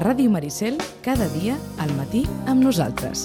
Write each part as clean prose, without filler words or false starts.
Ràdio Maricel, cada dia al matí amb nosaltres.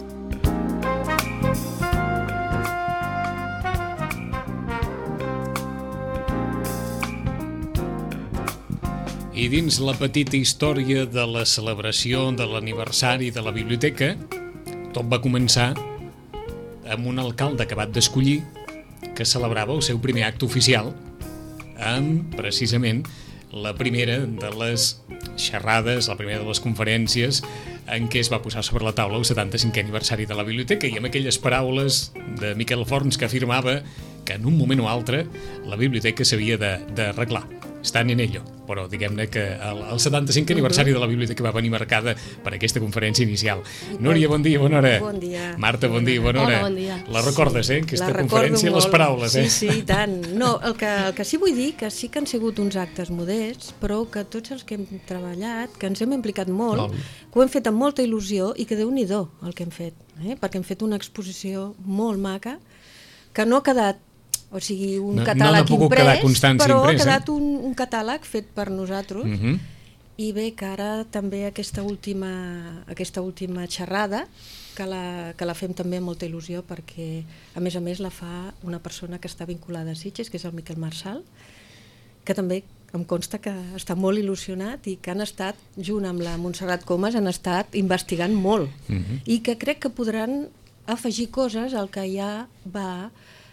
I dins la petita història de la celebració de l'aniversari de la biblioteca, tot va començar amb un alcalde acabat d'escollir que celebrava el seu primer acte oficial amb, precisament, la primera de les xerrades, la primera de les conferències en què es va posar sobre la taula el 75è aniversari de la biblioteca, i amb aquelles paraules de Miquel Forns que afirmava que en un moment o altre la biblioteca s'havia d'arreglar. Estan en ello, però diguem-ne que el 75è aniversari de la biblioteca va venir marcada per aquesta conferència inicial. Núria, bon dia, bona hora. Bon dia. Marta, bon dia, bona hora. Hola, bon dia. La recordes, aquesta conferència, les paraules, Sí, i tant. No, el que sí vull dir que sí que han sigut uns actes modests, però que tots els que hem treballat, que ens hem implicat molt, que ho hem fet amb molta il·lusió i que Déu-n'hi-do el que hem fet, perquè hem fet una exposició molt maca, que no ha quedat, o sigui, un catàleg imprès, però ha quedat un catàleg fet per nosaltres. I bé, que ara també aquesta última xerrada, que la fem també amb molta il·lusió, perquè a més la fa una persona que està vinculada a Sitges, que és el Miquel Marçal, que també em consta que està molt il·lusionat i que han estat, junt amb la Montserrat Comas, han estat investigant molt. I que crec que podran afegir coses al que ja va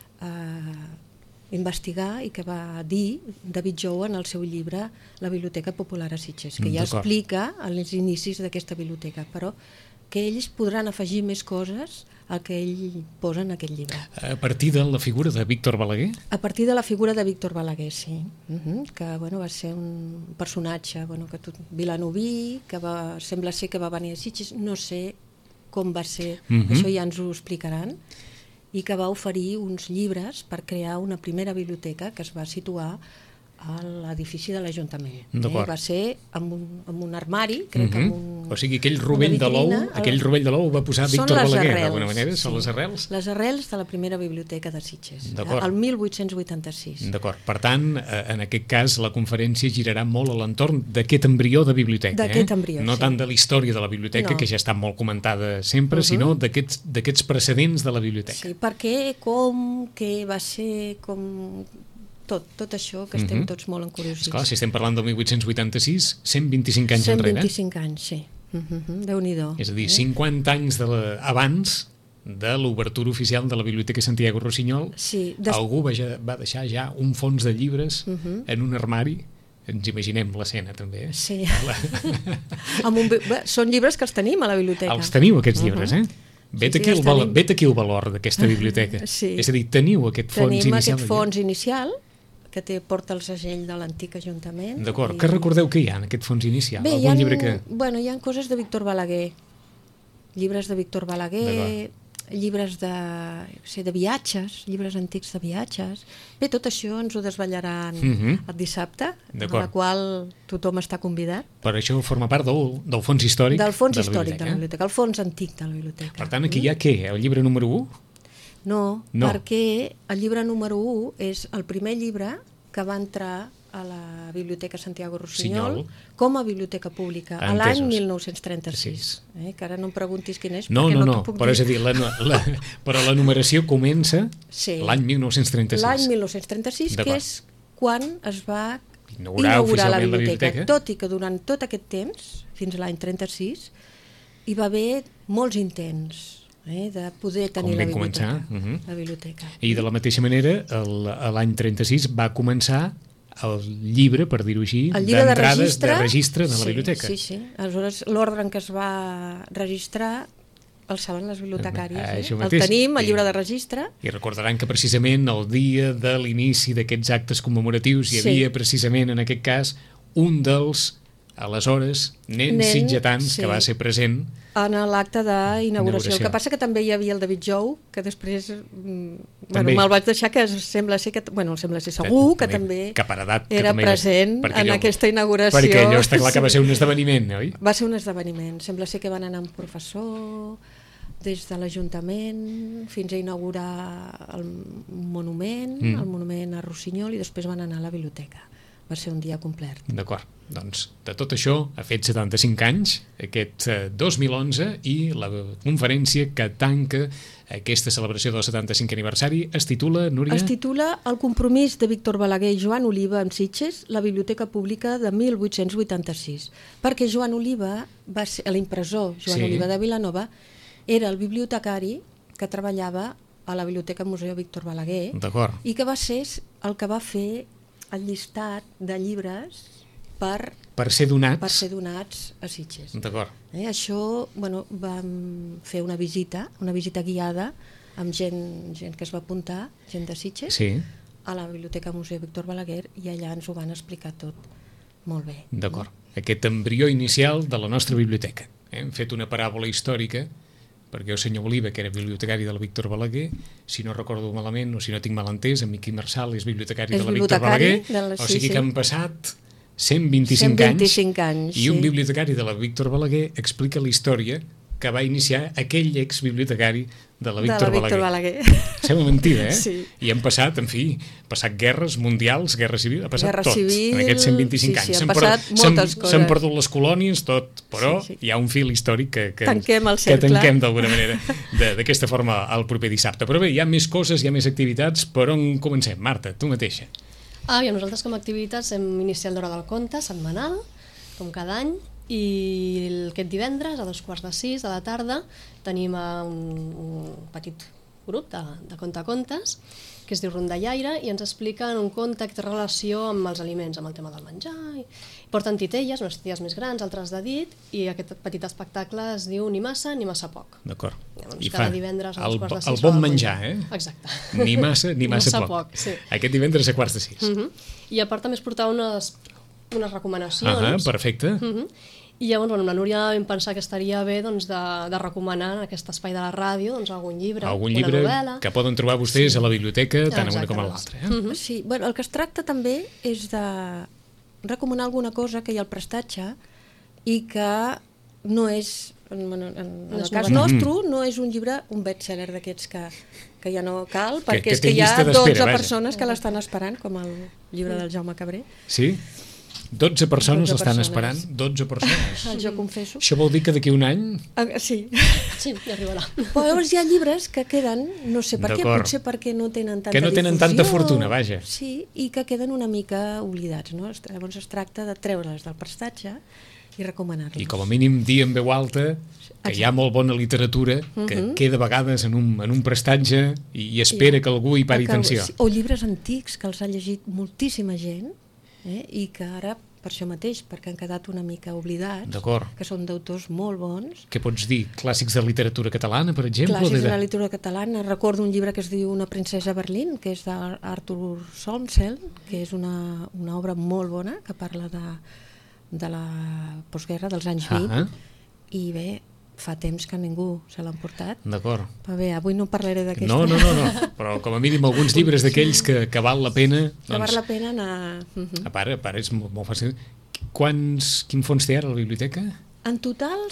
investigar i que va dir David Jou en el seu llibre La Biblioteca Popular a Sitges, que ja explica els inicis d'aquesta biblioteca, però que ells podran afegir més coses al que ell posa en aquest llibre. A partir de la figura de Víctor Balaguer? A partir de la figura de Víctor Balaguer, sí. Que va ser un personatge vilanoví, que sembla ser que va venir a Sitges, no sé com va ser, això ja ens ho explicaran, i que va oferir uns llibres per crear una primera biblioteca que es va situar a l'edifici de l'Ajuntament. Va ser amb un armari, crec que amb un... O sigui, aquell rovell de l'ou va posar Víctor Balaguer, d'alguna manera? Són les arrels? Les arrels de la primera biblioteca de Sitges, el 1886. D'acord. Per tant, en aquest cas, la conferència girarà molt a l'entorn d'aquest embrió de biblioteca. D'aquest embrió, no tant de la història de la biblioteca, que ja està molt comentada sempre, sinó d'aquests precedents de la biblioteca. Sí, per què, com, què va ser, com... Tot això que estem tots molt encuriosits. Esclar, si estem parlant del 1886, 125 anys enrere. 125 anys, sí. Déu-n'hi-do. És a dir, 50 anys abans de l'obertura oficial de la Biblioteca Santiago Rossinyol, algú va deixar ja un fons de llibres en un armari. Ens imaginem l'escena, també. Sí. Són llibres que els tenim a la biblioteca. Els teniu, aquests llibres, Vet aquí el valor d'aquesta biblioteca. És a dir, teniu aquest fons inicial. Tenim aquest fons inicial, que porta el segell de l'antic Ajuntament. D'acord. Què recordeu que hi ha en aquest fons inicial? Bé, hi ha coses de Víctor Balaguer. Llibres de Víctor Balaguer, llibres de viatges, llibres antics de viatges. Bé, tot això ens ho desvetllaran el dissabte, a la qual tothom està convidat. Per això forma part del fons històric del fons històric de la biblioteca, el fons antic de la biblioteca. Per tant, aquí hi ha què? El llibre número 1? No, perquè el llibre número 1 és el primer llibre que va entrar a la Biblioteca Santiago Rossinyol com a biblioteca pública a l'any 1936. Que ara no em preguntis quin és, perquè no t'ho puc dir. Però és a dir, però la numeració comença l'any 1936. L'any 1936, que és quan es va inaugurar la biblioteca. Tot i que durant tot aquest temps, fins a l'any 36, hi va haver molts intents de poder tenir la biblioteca. I de la mateixa manera, l'any 36 va començar el llibre, per dir-ho així, d'entrades de registre de la biblioteca. Sí. Aleshores, l'ordre en què es va registrar el saben les bibliotecàries. El tenim, el llibre de registre. I recordaran que precisament el dia de l'inici d'aquests actes commemoratius hi havia precisament, en aquest cas, un dels aleshores nens sitgetans que va ser present en l'acte d'inauguració. El que passa que també hi havia el David Jou, que després me'l vaig deixar, que sembla ser segur que també era present en aquesta inauguració. Perquè allò està clar que va ser un esdeveniment, oi? Va ser un esdeveniment. Sembla ser que van anar amb professor des de l'Ajuntament fins a inaugurar el monument a Rossinyol, i després van anar a la biblioteca. va ser un dia complet. D'acord, doncs de tot això ha fet 75 anys aquest 2011 i la conferència que tanca aquesta celebració del 75 aniversari es titula, Núria? Es titula El compromís de Víctor Balaguer i Joan Oliva amb Sitges, la Biblioteca Pública de 1886. Perquè Joan Oliva va ser l'impressor, Joan Oliva de Vilanova, era el bibliotecari que treballava a la Biblioteca Museu Víctor Balaguer i que va ser el que va fer el llistat de llibres per ser donats a Sitges. D'acord. Això, vam fer una visita guiada amb gent que es va apuntar, gent de Sitges, a la Biblioteca Museu Víctor Balaguer, i allà ens ho van explicar tot molt bé. D'acord. Aquest embrió inicial de la nostra biblioteca. Hem fet una paràbola històrica perquè el senyor Oliva, que era bibliotecari de la Víctor Balaguer, si no recordo malament o si no tinc mal entès, en Miqui Marçal és bibliotecari de la Víctor Balaguer, o sigui que han passat 125 anys i un bibliotecari de la Víctor Balaguer explica la història que va iniciar aquell exbibliotecari de la Víctor Balaguer. Sembla mentida, Sí. I han passat, en fi, guerres mundials, guerra civil, ha passat tot en aquests 125 anys. Sí, han passat moltes coses. S'han perdut les colònies, tot, però hi ha un fil històric que tanquem el cercle. Que tanquem d'alguna manera d'aquesta forma el proper dissabte. Però bé, hi ha més coses, hi ha més activitats. Per on comencem? Marta, tu mateixa. Nosaltres com a activitats hem iniciat l'Hora del Conte setmanal, com cada any, i aquest divendres a 5:45 de la tarda tenim un petit grup de contacontes que es diu Rondallaire i ens expliquen un conte que té relació amb els aliments, amb el tema del menjar. Porten titelles, unes titelles més grans, altres de dit, i aquest petit espectacle es diu Ni massa ni massa poc. D'acord. I cada divendres a 5:45. El bon menjar, Exacte. Ni massa ni massa poc. Sí. Aquest divendres a 5:45. I a part també es portava unes recomanacions. Perfecte. I llavors, la Núria vam pensar que estaria bé de recomanar en aquest espai de la ràdio algun llibre, una novel·la. Que poden trobar vostès a la biblioteca, tant a una com a l'altra. Sí, el que es tracta també és de recomanar alguna cosa que hi ha al prestatge i que no és, en el cas nostre, no és un llibre, un best-seller d'aquests que ja no cal, perquè és que hi ha 12 persones que l'estan esperant, com el llibre del Jaume Cabré. Sí? 12 persones l'estan esperant? 12 persones? Jo confesso. Això vol dir que d'aquí un any... Sí. Sí, ja arribarà. Però llavors hi ha llibres que queden, no sé per què, potser perquè no tenen tanta difusió. Que no tenen tanta fortuna, vaja. Sí, i que queden una mica oblidats, no? Llavors es tracta de treure-les del prestatge i recomanar-los. I com a mínim dir en veu alta que hi ha molt bona literatura que queda a vegades en un prestatge i espera que algú hi pari atenció. O llibres antics que els ha llegit moltíssima gent, i que ara, per això mateix, perquè han quedat una mica oblidats, que són d'autors molt bons. Què pots dir? Clàssics de literatura catalana, per exemple? Clàssics de la literatura catalana. Recordo un llibre que es diu Una princesa a Berlín, que és d'Arthur Solmsel, que és una obra molt bona, que parla de la postguerra, dels anys 20, i bé, fa temps que ningú se l'ha emportat. D'acord. Però bé, avui no parlaré d'aquesta. No, però com a mínim alguns llibres d'aquells que val la pena... Que val la pena anar... A part és molt fàcil. Quin fons té ara la biblioteca? En total,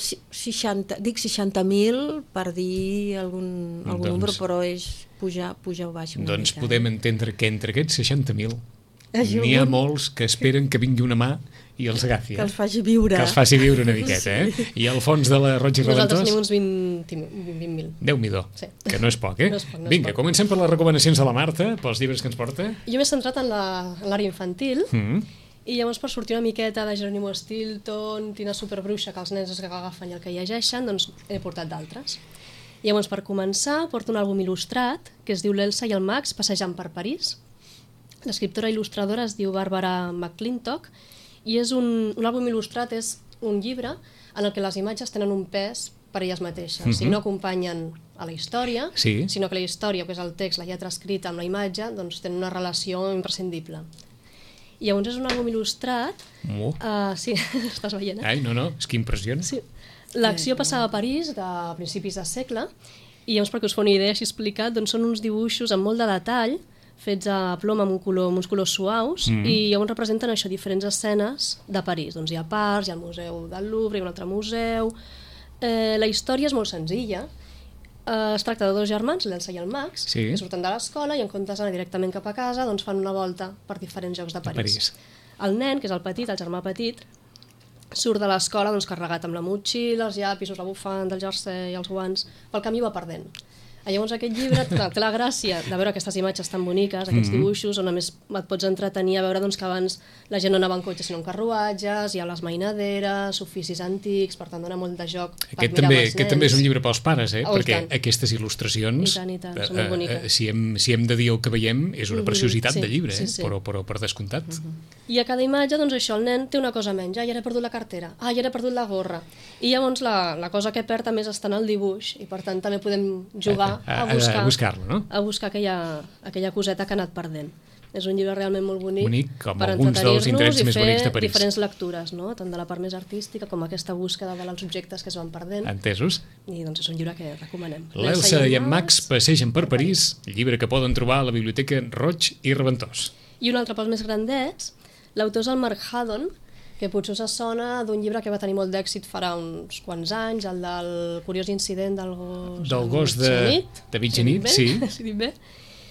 60.000 per dir algun número, però és pujar o baix una mica. Doncs podem entendre que entre aquests 60.000 n'hi ha molts que esperen que vingui una mà i els agafi. Que els faci viure. Que els faci viure una miqueta, I al fons de la Roig i Reventós... Nosaltres tenim uns 20.000. Déu-n'hi-do, que no és poc, No és poc, Vinga, comencem per les recomanacions de la Marta, pels llibres que ens porta. Jo m'he centrat en l'àrea infantil, i llavors per sortir una miqueta de Jerónimo Stilton, Tina Superbruixa, que els nens es agafen i el que llegeixen, doncs he portat d'altres. Llavors, per començar, porto un àlbum il·lustrat que es diu L'Elsa i el Max passejant per París. L'escriptora il·lustradora es diu Barbara McClintock i és un àlbum il·lustrat, és un llibre en el que les imatges tenen un pes per elles mateixes. O sigui, no acompanyen a la història, sinó que la història, que és el text, la lletra escrita amb la imatge, doncs tenen una relació imprescindible. I llavors és un àlbum il·lustrat... Sí, estàs veient, Ai, no, és que impressiona. Sí. L'acció passava a París de principis de segle i llavors, perquè us fa una idea així explicat, doncs són uns dibuixos amb molt de detall fets a plom amb uns colors suaus i llavors representen això, diferents escenes de París. Doncs hi ha parcs, hi ha el Museu del Louvre, hi ha un altre museu... La història és molt senzilla. Es tracta de dos germans, l'Elsa i el Max, que surten de l'escola i en comptes d'anar directament cap a casa doncs fan una volta per diferents llocs de París. El nen, que és el petit, el germà petit, surt de l'escola doncs, carregat amb la motxilla, els llapisos, la bufanda, el jersei, els guants, pel camí va perdent. Llavors aquest llibre té la gràcia de veure aquestes imatges tan boniques, aquests dibuixos, on a més et pots entretenir a veure doncs, que abans la gent no anava en cotxe sinó en carruatges, hi ha les mainaderes, oficis antics, per tant dona molt de joc per mirar amb els nens. Aquest també és un llibre pels pares, perquè tant. Aquestes il·lustracions, I tant, són molt boniques. si hem de dir el que veiem, és una preciositat de llibre, però per descomptat. I a cada imatge, doncs això, el nen té una cosa menys. Ja he perdut la cartera, ja he perdut la gorra. I llavors la cosa que perd també està en el dibuix, i per tant també podem jugar a buscar-lo, no? A buscar aquella coseta que ha anat perdent. És un llibre realment molt bonic com alguns dels indrets més bonics de París. Diferents lectures, no? Tant de la part més artística com aquesta búsqueda dels objectes que es van perdent. Entesos. I doncs és un llibre que recomanem. L'Elsa i en Max passegen per París, llibre que poden trobar a la Biblioteca Roig i Reventós. I un altre pels més grandets, l'autor és el Mark Haddon, que potser us sona d'un llibre que va tenir molt d'èxit farà uns quants anys, el del curiós incident del gos de mitjanit, sí. Si dic bé.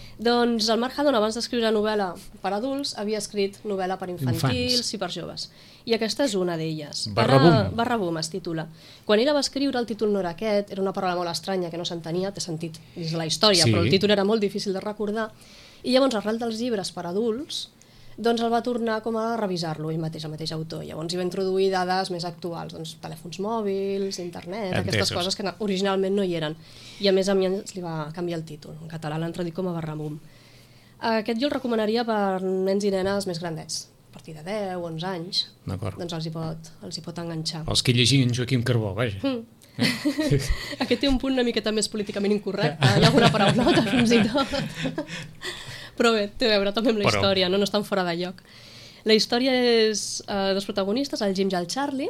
Doncs el Mark Haddon, abans d'escriure novel·la per adults, havia escrit novel·la per infantils i per joves. I aquesta és una d'elles. Barrabum es titula. Quan ella va escriure, el títol no era aquest, era una paraula molt estranya que no s'entenia, té sentit dins de la història, però el títol era molt difícil de recordar. I llavors, arrel dels llibres per adults, doncs el va tornar com a revisar-lo ell mateix, el mateix autor. Llavors hi va introduir dades més actuals, doncs telèfons mòbils, internet, aquestes coses que originalment no hi eren. I a més li va canviar el títol. En català l'han traduït com a Barrabum. Aquest jo el recomanaria per nens i nenes més grandets, a partir de 10, 11 anys. Doncs els hi pot enganxar. Els que llegien Joaquim Carbó, vaja. Aquest té un punt una miqueta més políticament incorrecte, hi ha alguna paraulota fins i tot. Però bé, té a veure també amb la història, no estan fora de lloc. La història és dos protagonistes, el Jim i el Charlie,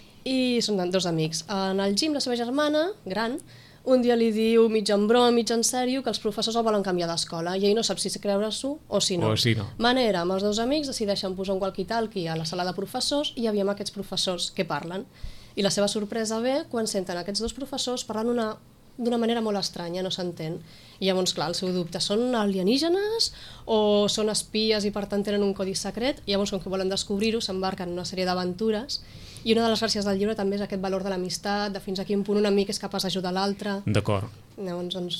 i són dos amics. En el Jim, la seva germana, gran, un dia li diu mig en broma, mig en sèrio, que els professors el volen canviar d'escola i ell no sap si creure-s'ho o si no. Manera, amb els dos amics decideixen posar un walkie-talkie a la sala de professors i hi havia aquests professors que parlen. I la seva sorpresa ve quan senten aquests dos professors parlant d'una manera molt estranya, no s'entén. I llavors, clar, el seu dubte, són alienígenes o són espies i per tant tenen un codi secret? I llavors, com que volen descobrir-ho, s'embarquen en una sèrie d'aventures. I una de les gràcies del llibre també és aquest valor de l'amistat, de fins a quin punt un amic és capaç d'ajudar l'altre. D'acord. Llavors, doncs,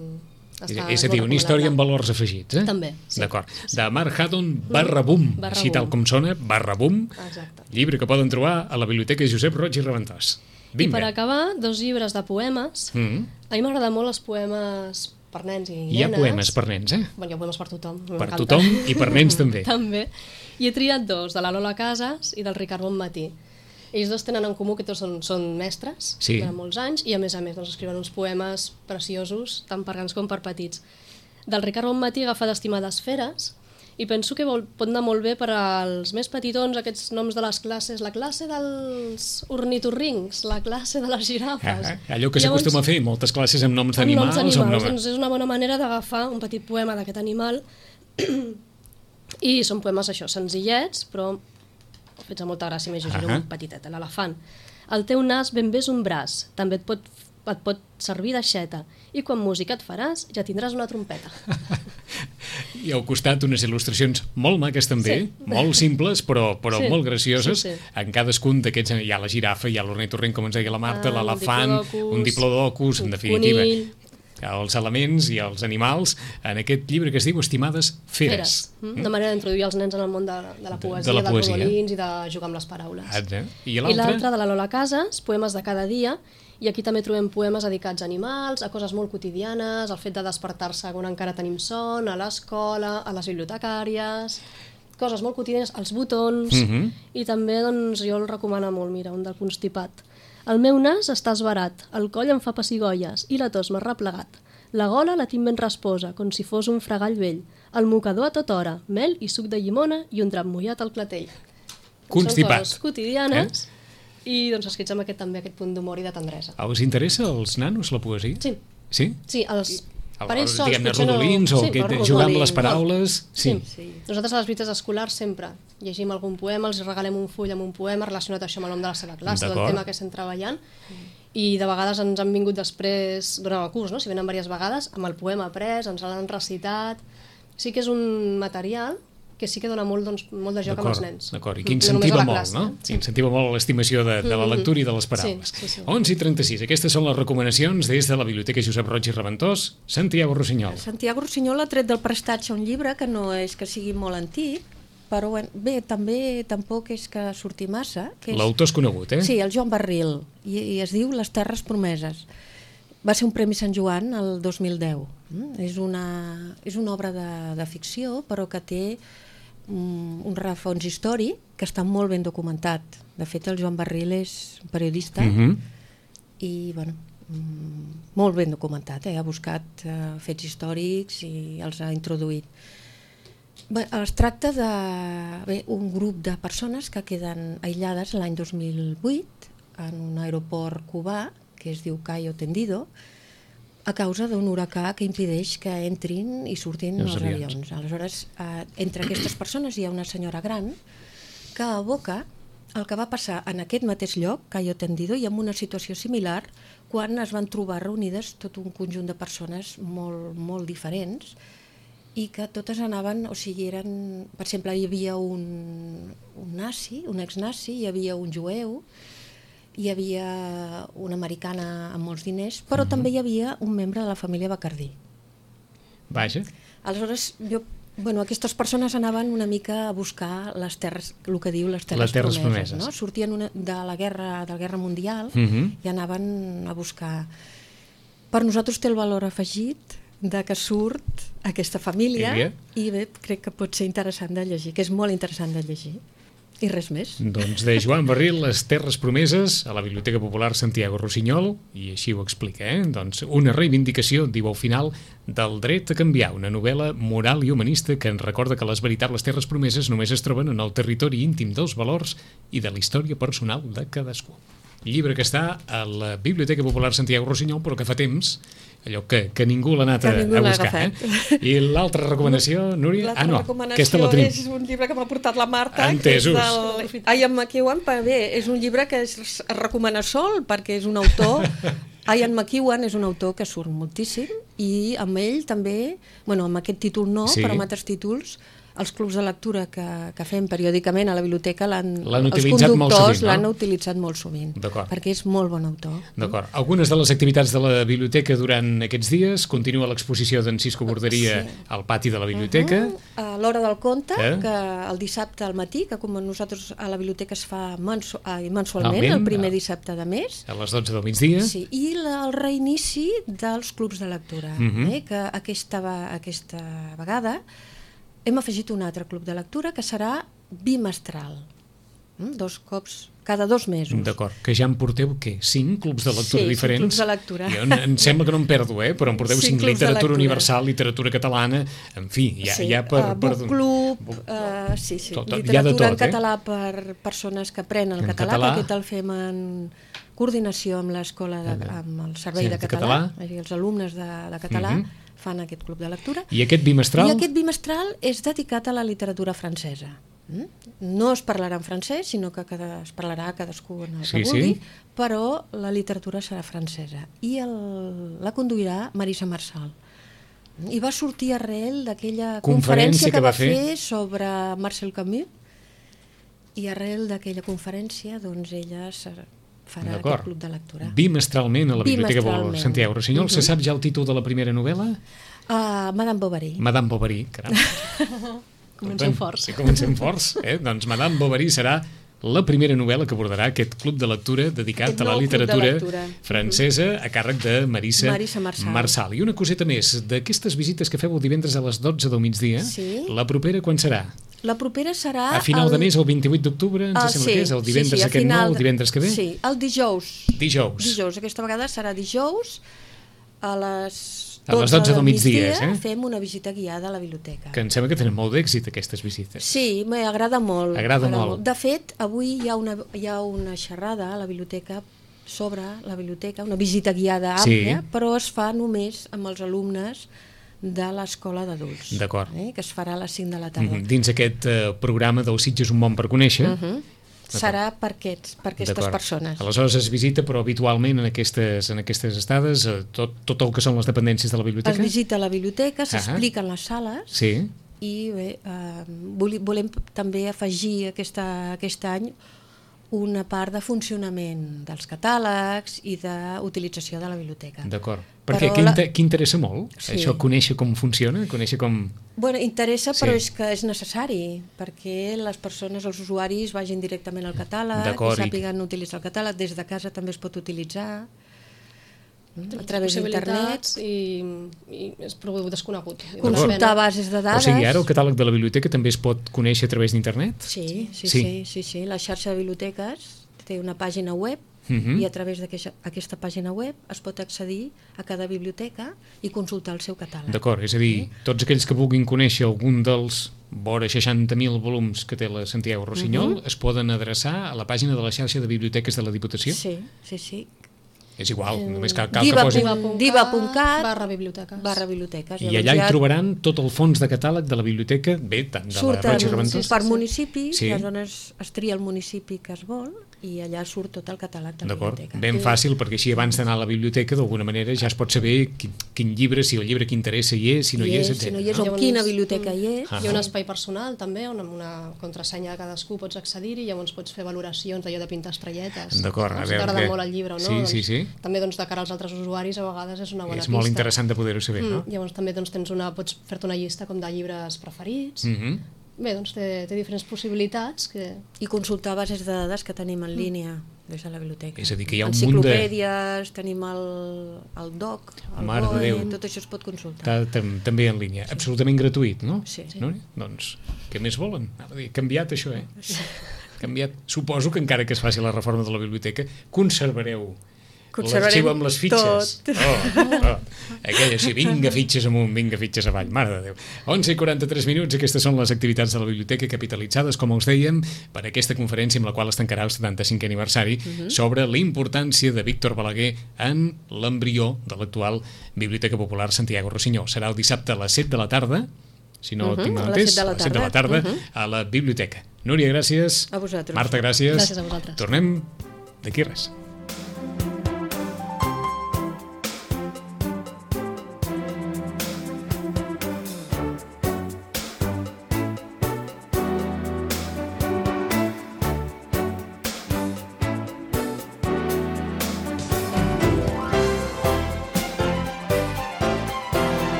és a dir, una història amb valors afegits, També, sí. D'acord. De Mark Haddon, Barrabum, així tal com sona, Barrabum, llibre que poden trobar a la Biblioteca Josep Roig i Reventós. I per acabar, dos llibres de poemes. A mi m'agraden molt els poemes per nens i nenes. Hi ha poemes per nens, Bueno, hi ha poemes per tothom. Per tothom i per nens també. També. I he triat dos, de la Lola Casas i del Ricard Bonmatí. Ells dos tenen en comú que tots són mestres de molts anys i a més doncs, escriuen uns poemes preciosos, tant per grans com per petits. Del Ricard Bonmatí agafa d'Estimades feres i penso que pot anar molt bé per als més petitons, aquests noms de les classes, la classe dels ornitorrincs, la classe de les girafes. Allò que s'acostuma a fer, moltes classes amb noms d'animals. Doncs és una bona manera d'agafar un petit poema d'aquest animal i són poemes això, senzillets, però fets amb molta gràcia, més llegiré un petitet, l'elefant. El teu nas ben bé és un braç, també et pot servir d'aixeta, i quan música et faràs ja tindràs una trompeta. I al costat unes il·lustracions molt maques també, molt simples però molt gracioses. En cadascun d'aquests hi ha la girafa, hi ha l'ornitorrinc, com ens deia la Marta, l'elefant, un diplodocus, en definitiva, els elements i els animals en aquest llibre que es diu Estimades feres. Una manera d'introduir els nens en el món de la poesia, dels rodolins i de jugar amb les paraules. I l'altra de la Lola Casas, Poemes de cada dia, i aquí també trobem poemes dedicats a animals, a coses molt quotidianes, al fet de despertar-se quan encara tenim son, a l'escola, a les bibliotecàries, coses molt quotidianes, els botons, i també doncs, jo el recomano molt, mira, un del constipat. El meu nas està esverat, el coll em fa pessigolles i la tos m'ha replegat. La gola la tinc ben rasposa, com si fos un fregall vell. El mocador a tota hora, mel i suc de llimona i un drap mullat al clatell. Constipat. Són coses quotidianes i doncs escrits amb aquest punt d'humor i de tendresa. Us interessa als nanos la poesia? Sí. Sí? Sí, per ells sols, diguem-ne rodolins o jugar amb les paraules. Sí. Nosaltres a les visites escolars sempre llegim algun poema, els regalem un full amb un poema relacionat això amb el nom de la seva classe, del tema que estem treballant, i de vegades ens han vingut després, durant el curs, si venen diverses vegades, amb el poema après, ens l'han recitat. Sí que és un material que sí que dona molt de joc amb els nens. D'acord, i que incentiva molt, no? Sí. Incentiva molt l'estimació de la lectura i de les paraules. Sí. 11:36, aquestes són les recomanacions des de la Biblioteca Josep Roig i Reventós. Santiago Rossinyol. Santiago Rossinyol ha tret del prestatge un llibre que no és que sigui molt antic, però bé, també tampoc és que surti massa. L'autor és conegut, eh? Sí, el Joan Barril, i es diu Les terres promeses. Va ser un Premi Sant Joan el 2010. És una obra de ficció, però que té un rerefons històric que està molt ben documentat. De fet, el Joan Barril és periodista i, bueno, molt ben documentat. Ha buscat fets històrics i els ha introduït. Bé, es tracta d'un grup de persones que queden aïllades l'any 2008 en un aeroport cubà que es diu Cayo Tendido, a causa d'un huracà que impedeix que entrin i surtin els avions. Aleshores, entre aquestes persones hi ha una senyora gran que evoca el que va passar en aquest mateix lloc, Cayo Tendido, i en una situació similar quan es van trobar reunides tot un conjunt de persones molt, molt diferents i que totes anaven, o sigui, eren... Per exemple, hi havia un nazi, un ex-nazi, hi havia un jueu, hi havia una americana amb molts diners, però també hi havia un membre de la família Bacardí. Vaja. Aleshores, aquestes persones anaven una mica a buscar les terres, el que diu les terres promeses. No? Sortien de la guerra mundial i anaven a buscar. Per nosaltres té el valor afegit de que surt aquesta família i bé, crec que pot ser interessant de llegir, que és molt interessant de llegir. I res més. Doncs de Joan Barril, Les terres promeses, a la Biblioteca Popular Santiago Rossinyol, i així ho explica, doncs una reivindicació, diu al final, del dret a canviar, una novel·la moral i humanista que ens recorda que les veritables terres promeses només es troben en el territori íntim dels valors i de la història personal de cadascú. Llibre que està a la Biblioteca Popular Santiago Rossinyol, però que fa temps, allò que ningú l'ha anat a buscar. I l'altra recomanació, Núria? L'altra recomanació és un llibre que m'ha portat la Marta, Entesos. Que és Ian McEwan. Bé, és un llibre que es recomana sol perquè és un autor... Ian McEwan és un autor que surt moltíssim i amb ell també, amb aquest títol no, però amb altres títols, els clubs de lectura que fem periòdicament a la biblioteca, els conductors l'han utilitzat molt sovint, perquè és molt bon autor. D'acord. Algunes de les activitats de la biblioteca durant aquests dies, continua l'exposició d'en Cisco Borderia al pati de la biblioteca. A l'Hora del Conte, que el dissabte al matí, que com nosaltres a la biblioteca es fa mensualment, el primer dissabte de mes. A les 12 del migdia. Sí, i el reinici dels clubs de lectura, que aquesta vegada hem afegit un altre club de lectura que serà bimestral, 2 cops cada 2 mesos. D'acord, que ja en porteu, què? 5 clubs de lectura diferents? Sí, clubs de lectura. Jo em sembla que no em perdo, però en porteu 5, literatura universal, literatura catalana, en fi, hi ha per... Book club, literatura en català per persones que aprenen el català, que aquest el fem en coordinació amb l'escola, amb el servei de català, els alumnes de català, fan aquest club de lectura. I aquest bimestral? I aquest bimestral és dedicat a la literatura francesa. No es parlarà en francès, sinó que es parlarà cadascú en el que vulgui, però la literatura serà francesa. I la conduirà Marisa Marsal. I va sortir arrel d'aquella conferència que va fer sobre Marcel Camus, i arrel d'aquella conferència, doncs ella farà aquest club de lectura. Bimestralment a la Biblioteca Santiago Rossinyol. Se sap ja el títol de la primera novel·la? Madame Bovary. Madame Bovary, caram. Comencem forts. Comencem forts. Doncs Madame Bovary serà la primera novel·la que abordarà aquest club de lectura dedicat a la literatura francesa a càrrec de Marisa Marsal. I una coseta més, d'aquestes visites que feu el divendres a les 12 del migdia, la propera quan serà? La propera serà... A final de mes, el 28 d'octubre, ens sembla que és, el divendres aquest nou, el divendres que ve? Sí, el dijous. Dijous. Aquesta vegada serà dijous a les 12 del migdia. Fem una visita guiada a la biblioteca. Que em sembla que tenen molt d'èxit, aquestes visites. Sí, m'agrada molt. Agrada molt. De fet, avui hi ha una xerrada a la biblioteca sobre la biblioteca, una visita guiada àmplia, però es fa només amb els alumnes de l'escola d'adults, que es farà a les 5 de la tarda. Dins aquest programa del Sitges un món per conèixer, serà per aquestes persones. Aleshores es visita, però habitualment en aquestes estades tot el que són les dependències de la biblioteca? Es visita la biblioteca, s'expliquen les sales, i bé, volem també afegir aquest any una part de funcionament dels catàlegs i d'utilització de la biblioteca. D'acord. Perquè què interessa molt? Sí. Això, conèixer com funciona? Conèixer com... Bueno, interessa, però és que és necessari, perquè les persones, els usuaris, vagin directament al catàleg, i sàpiguen utilitzar el catàleg. Des de casa també es pot utilitzar a través d'internet. I és prou desconegut. Consultar bases de dades. O sigui, ara el catàleg de la biblioteca també es pot conèixer a través d'internet? Sí. La xarxa de biblioteques té una pàgina web i a través d'aquesta pàgina web es pot accedir a cada biblioteca i consultar el seu catàleg. D'acord, és a dir, tots aquells que vulguin conèixer algun dels vora 60.000 volums que té la Santiago Rossinyol es poden adreçar a la pàgina de la xarxa de biblioteques de la Diputació? Sí. És igual, només cal que posin diva.cat /biblioteques. I allà hi trobaran tot el fons de catàleg de la biblioteca, bé, tant de la Roig i Reventós. Per municipi, aleshores es tria el municipi que es vol i allà surt tot el catàleg de la biblioteca. Ben fàcil, perquè així abans d'anar a la biblioteca d'alguna manera ja es pot saber quin llibre, si el llibre que interessa hi és, si no hi és, etc. Si no hi és, o quina biblioteca hi és. Hi ha un espai personal també, on amb una contrasenya de cadascú pots accedir-hi i llavors pots fer valoracions d'allò de pintar estrelletes. D'acord, a veure. Si t'agrada molt el llibre o no. Sí. També de cara als altres usuaris a vegades és una bona pista. És molt interessant de poder-ho saber, no? Llavors també pots fer-te una llista com de llibres preferits. Bé, doncs té diferents possibilitats. I consultar bases de dades que tenim en línia des de la biblioteca. És a dir, que hi ha un munt de... Enciclopèdies, tenim el DOC, el BOE, tot això es pot consultar. També en línia. Absolutament gratuït, no? Sí. Doncs, què més volen? Canviat això, Canviat. Suposo que encara que es faci la reforma de la biblioteca, conservareu l'arxiu amb les fitxes. Aquella així, vinga fitxes amunt, vinga fitxes avall, mare de Déu. 11:43, aquestes són les activitats de la biblioteca capitalitzades, com us dèiem, per aquesta conferència amb la qual es tancarà el 75è aniversari sobre la importància de Víctor Balaguer en l'embrió de l'actual Biblioteca Popular Santiago Rossinyol. Serà el dissabte a les 7 de la tarda, si no tinc mal entès, a les 7 de la tarda, a la biblioteca. Núria, gràcies. A vosaltres. Marta, gràcies. Gràcies a vosaltres. Tornem d'aquí res.